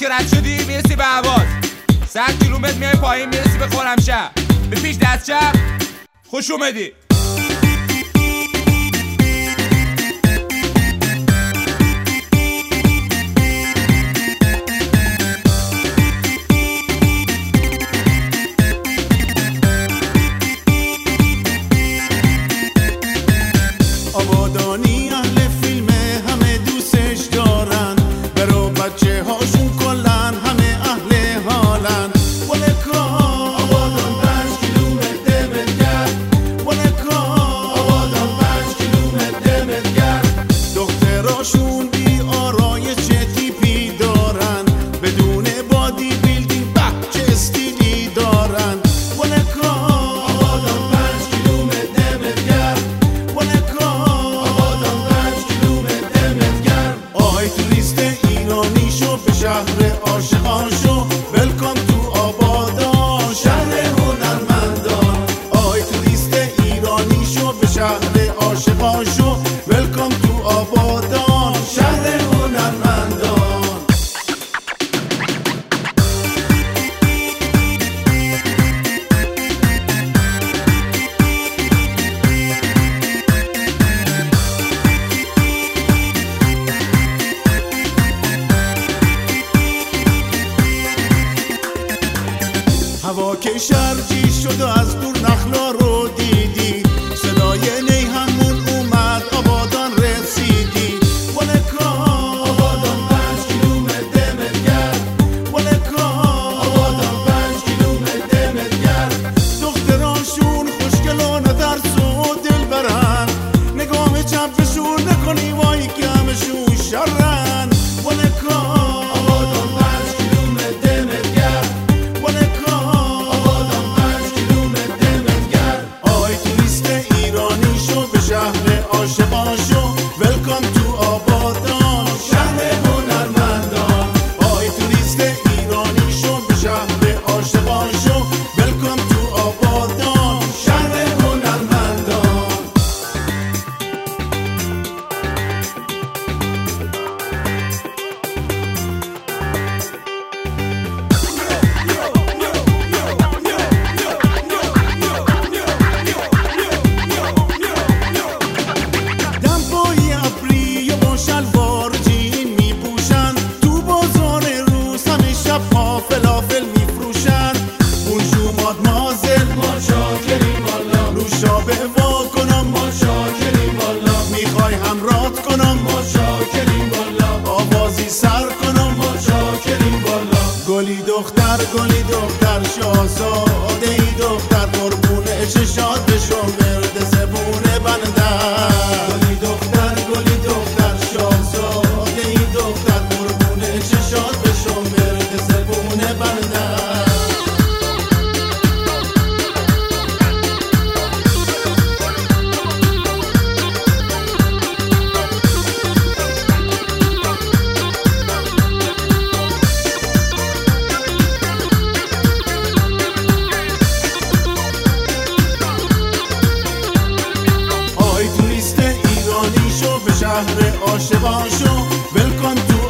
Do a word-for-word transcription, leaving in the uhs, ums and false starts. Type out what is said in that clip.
که رد شدی میرسی به عباس، صد کیلومتر میای پایین میرسی به خرمشهر، به پیش دست چپ خوش اومدی. آبادانی اهل فیلمه، همه دوستش دارن، برو بچه هاشون کلن همه اهل حالن. ولکا آبادان پنج کیلومتر دمت گرد، ولکا آبادان پنج کیلومتر دمت گرد. دختراشون بی آرایش چه تیپی دارن، بدون بادی بیلدینگ به چه استیلی دارن. ولکا آبادان پنج کیلومتر دمت گرد، ولکا آی توریست ایرانی شو به شهر عاشقان شو، ویلکام تو آبادان شهر هنرمندان. آی توریست ایرانی شو به شهر عاشقان شو، ویلکام تو آبادان شهر هنرمندان. هوا که شرجی شد و از دور نخلا رو دیدی، صدای نی همون اومد آبادان رسیدی. ولکا آبادان پنج کیلومتر دمت گرد، ولکا آبادان پنج کیلومتر دمت گرد. دخترانشون خوشگلان درس و دل برن، نگاه چپشون نکنی وای که همشون شرن. ولکا آبادان پنج کیلومتر دمت گرد، ولکا شهر عاشقان شو، ویلکام تو آبادان شهر هنرمندان. آی توریست ایرانی شو به شهر عاشقان شو، ویلکام تو آبادان شهر هنرمندان. فلافل میفروشن بونجو مادمازل، ما شاکریم والا. نوشابه وا کنم، ما شاکریم والا. میخوای همراهت کنم، ما شاکریم والا. آوازی سر کنم، ما شاکریم والا. گلی دختر گلی دختر شاهزاده ای دختر، قربون چشات بشو ورد زبونه بندر. گلی دختر گلی دختر شاهزاده ای دختر، قربون چشات بشو ورد زبونه بندر. آی توریست ایرانی شو به شهر عاشقان شو، ویلکام تو